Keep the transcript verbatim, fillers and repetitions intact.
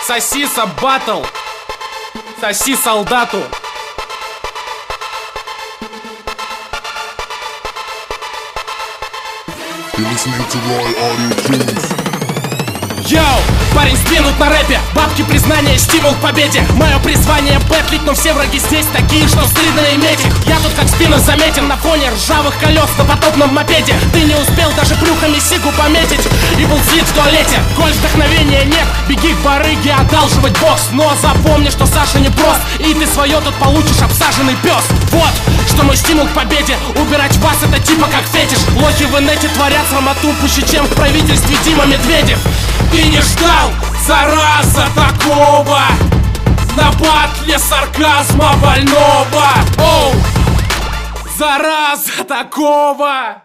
Сосиса батл. Соси солдату. You're listening to Roy Audio Tunes. Йоу, парень сдвинут на рэпе. Бабки, признание, стимул к победе. Мое призвание бэтлить, но все враги здесь такие, что стыдно иметь их. Я тут как спину заметен на фоне ржавых колес на потопном мопеде. Ты не успел даже плюхами сигу пометить и был сид в туалете. Коль вдохновения нет, беги к барыге одалживать бокс. Но запомни, что Саша не прост, и ты свое тут получишь, обсаженный пес. Вот, что мой стимул к победе. Убирать вас это типа как фетиш. Лохи в инете творят срамоту пуще, чем в правительстве Дима Медведев. Ты не ждал, зараза, такого на батле сарказма больного. Оу, зараза такого.